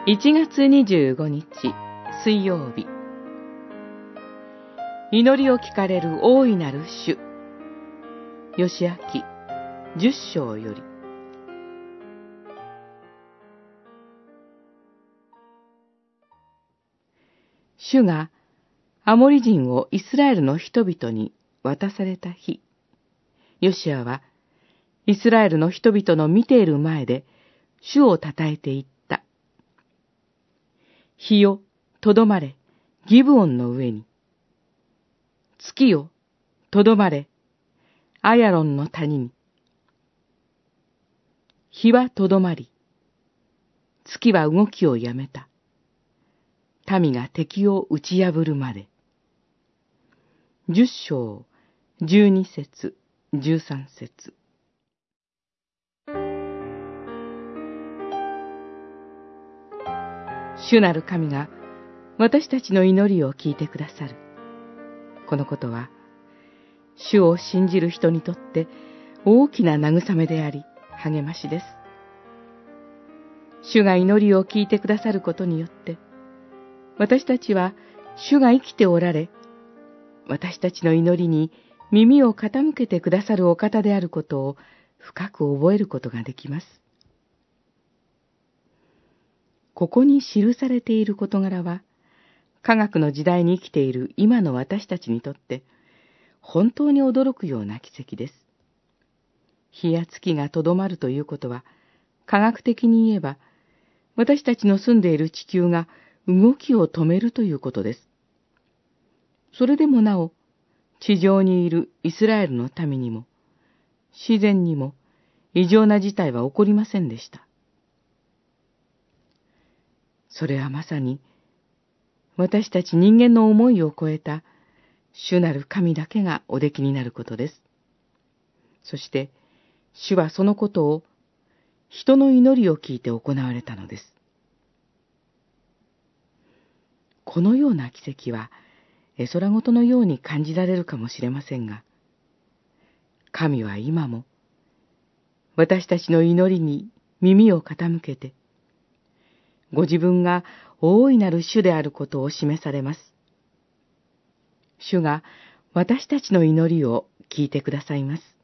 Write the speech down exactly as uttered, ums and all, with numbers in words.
いちがつにじゅうごにち水曜日、祈りを聞かれる大いなる主。ヨシア記じゅっしょうより。主がアモリ人をイスラエルの人々に渡された日、ヨシアはイスラエルの人々の見ている前で主を称えていった。日よ、とどまれ、ギブオンの上に。月よ、とどまれ、アヤロンの谷に。日はとどまり、月は動きをやめた。民が敵を打ち破るまで。十章、十二節、十三節。主なる神が私たちの祈りを聞いてくださる。このことは、主を信じる人にとって大きな慰めであり、励ましです。主が祈りを聞いてくださることによって、私たちは主が生きておられ、私たちの祈りに耳を傾けてくださるお方であることを深く覚えることができます。ここに記されている事柄は、科学の時代に生きている今の私たちにとって、本当に驚くような奇跡です。日や月がとどまるということは、科学的に言えば、私たちの住んでいる地球が動きを止めるということです。それでもなお、地上にいるイスラエルの民にも、自然にも異常な事態は起こりませんでした。それはまさに、私たち人間の思いを超えた主なる神だけがおできになることです。そして、主はそのことを人の祈りを聞いて行われたのです。このような奇跡は、絵空事のように感じられるかもしれませんが、神は今も、私たちの祈りに耳を傾けて、ご自分が大いなる主であることを示されます。主が私たちの祈りを聞いてくださいます。